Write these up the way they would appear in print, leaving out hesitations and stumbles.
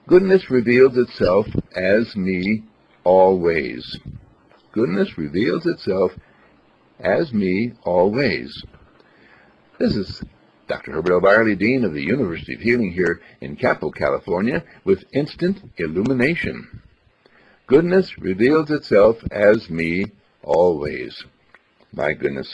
Goodness reveals itself as me always. Goodness reveals itself as me always. This is Dr. Herbert L. Byerly, Dean of the University of Healing here in Capital, California, with instant illumination. Goodness reveals itself as me always. My goodness.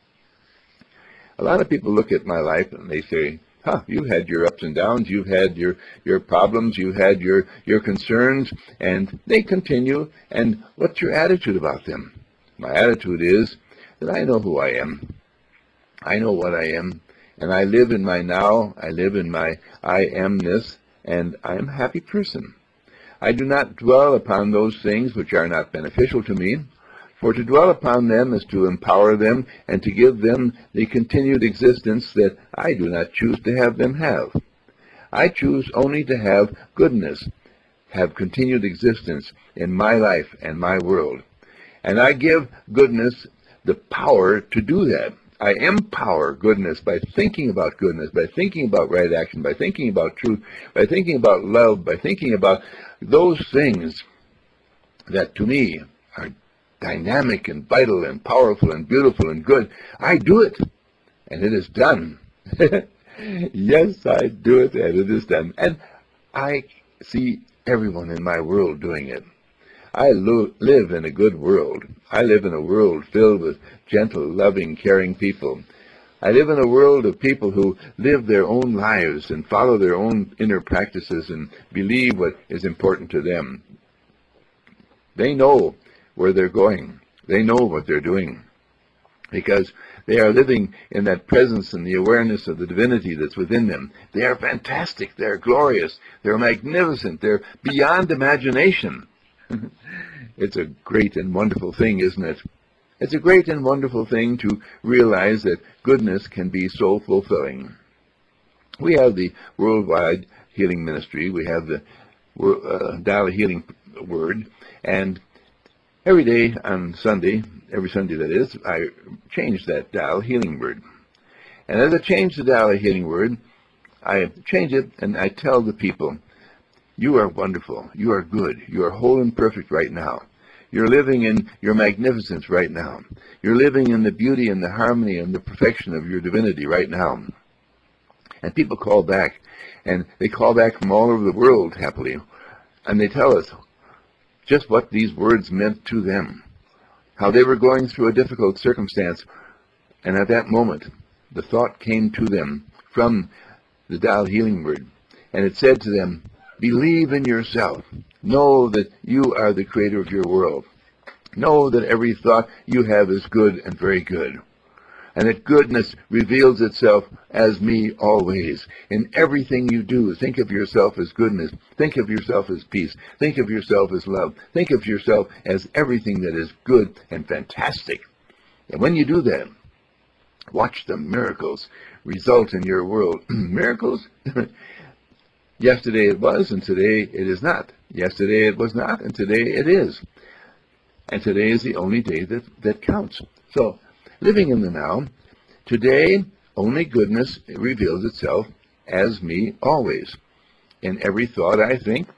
A lot of people look at my life and they say, you've had your ups and downs, you've had your problems, you've had your concerns, and they continue, and what's your attitude about them? My attitude is that I know who I am. I know what I am, and I live in my now, I live in my I amness, and I am a happy person. I do not dwell upon those things which are not beneficial to me, for to dwell upon them is to empower them and to give them the continued existence that I do not choose to have them have. I choose only to have goodness, have continued existence in my life and my world. And I give goodness the power to do that. I empower goodness by thinking about goodness, by thinking about right action, by thinking about truth, by thinking about love, by thinking about those things that to me are dynamic and vital and powerful and beautiful and good. I do it, and it is done. Yes, I do it, and it is done. And I see everyone in my world doing it. I live in a good world. I live in a world filled with gentle, loving, caring people. I live in a world of people who live their own lives and follow their own inner practices and believe what is important to them. They know where they're going. They know what they're doing because they are living in that presence and the awareness of the divinity that's within them. They are fantastic. They're glorious. They're magnificent. They're beyond imagination. It's a great and wonderful thing, isn't it? It's a great and wonderful thing to realize that goodness can be so fulfilling. We have the Worldwide Healing Ministry. We have the Tao Healing Word, and every day on Sunday, every Sunday that is, I change that Tao Healing Word. And as I change the Tao Healing Word, I change it and I tell the people, you are wonderful, you are good, you are whole and perfect right now. You're living in your magnificence right now. You're living in the beauty and the harmony and the perfection of your divinity right now. And people call back, and they call back from all over the world happily, and they tell us just what these words meant to them, how they were going through a difficult circumstance, and at that moment, the thought came to them from the Tao Healing Word, and it said to them, believe in yourself. Know that you are the creator of your world. Know that every thought you have is good and very good, and that goodness reveals itself as me always. In everything you do, think of yourself as goodness. Think of yourself as peace. Think of yourself as love. Think of yourself as everything that is good and fantastic. And when you do that, watch the miracles result in your world. Miracles? Yesterday it was, and today it is not. Yesterday it was not, and today it is. And today is the only day that counts. So, living in the now, today only goodness reveals itself as me always. In every thought I think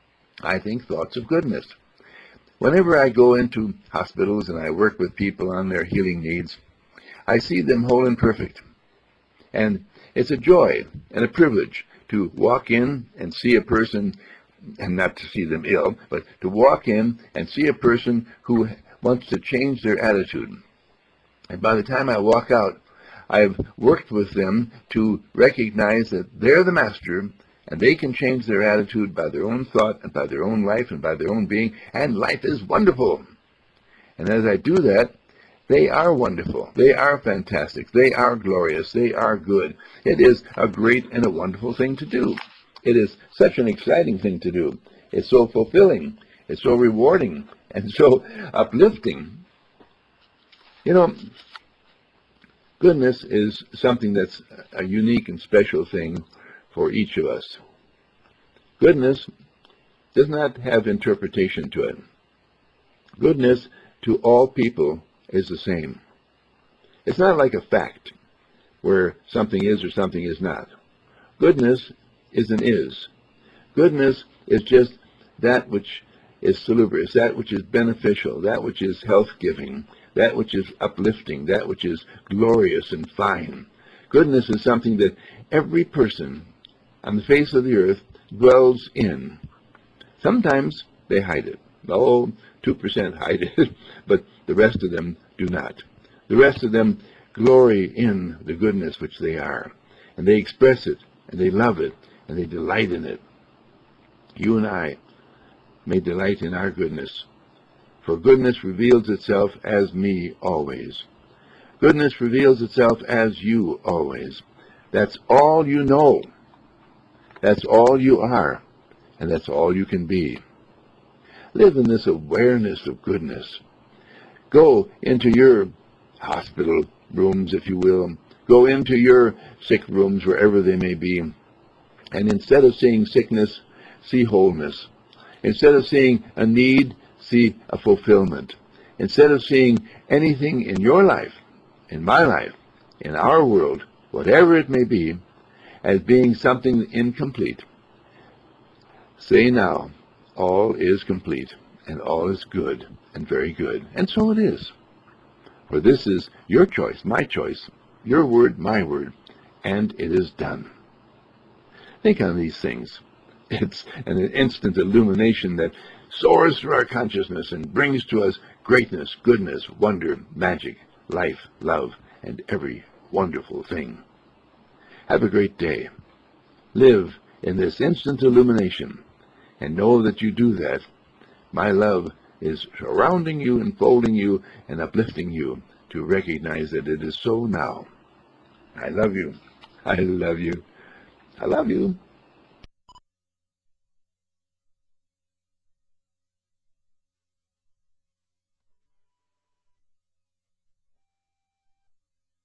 thoughts of goodness. Whenever I go into hospitals and I work with people on their healing needs, I see them whole and perfect. And it's a joy and a privilege to walk in and see a person, and not to see them ill, but to walk in and see a person who wants to change their attitude. And by the time I walk out, I've worked with them to recognize that they're the master, and they can change their attitude by their own thought and by their own life and by their own being, and life is wonderful. And as I do that, they are wonderful. They are fantastic. They are glorious. They are good. It is a great and a wonderful thing to do. It is such an exciting thing to do. It's so fulfilling. It's so rewarding and so uplifting. You know, goodness is something that's a unique and special thing for each of us. Goodness does not have interpretation to it. Goodness to all people is the same. It's not like a fact where something is or something is not. Goodness is an is. Goodness is just that which is salubrious, that which is beneficial, that which is health-giving, that which is uplifting, that which is glorious and fine. Goodness is something that every person on the face of the earth dwells in. Sometimes they hide it. Oh, 2% hide it, but the rest of them do not. The rest of them glory in the goodness which they are, and they express it, and they love it, and they delight in it. You and I may delight in our goodness, for goodness reveals itself as me always. Goodness reveals itself as you always. That's all you know. That's all you are, and that's all you can be. Live in this awareness of goodness. Go into your hospital rooms, if you will. Go into your sick rooms, wherever they may be, and instead of seeing sickness, see wholeness. Instead of seeing a need, see a fulfillment. Instead of seeing anything in your life, in my life, in our world, whatever it may be, as being something incomplete, say now, all is complete, and all is good, and very good. And so it is. For this is your choice, my choice, your word, my word, and it is done. Think on these things. It's an instant illumination that soars through our consciousness and brings to us greatness, goodness, wonder, magic, life, love, and every wonderful thing. Have a great day. Live in this instant illumination, and know that you do that. My love is surrounding you, enfolding you, and uplifting you to recognize that it is so now. I love you. I love you. I love you.